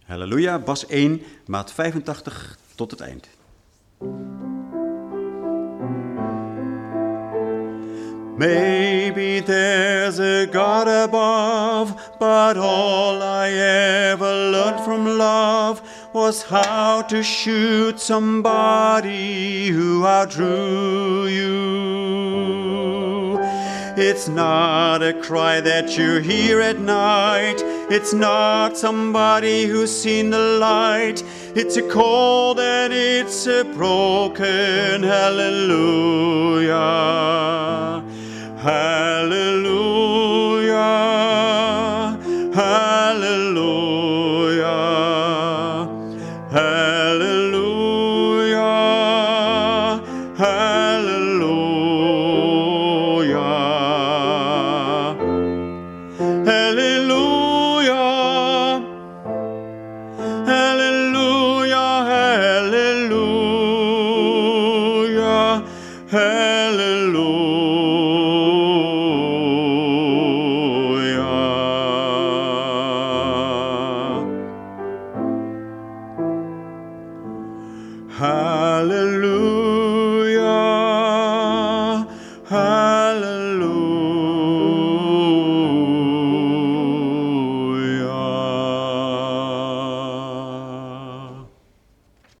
Halleluja, Bas 1, maat 85 tot het eind. Maybe there's a God above, but all I ever learned from love was how to shoot somebody who outdrew you. It's not a cry that you hear at night. It's not somebody who's seen the light. It's a cold and it's a broken hallelujah. Hallelujah. Hallelujah. Hallelujah. Hallelujah. Hallelujah. Hallelujah. Hallelujah. Hallelujah. Hallelujah.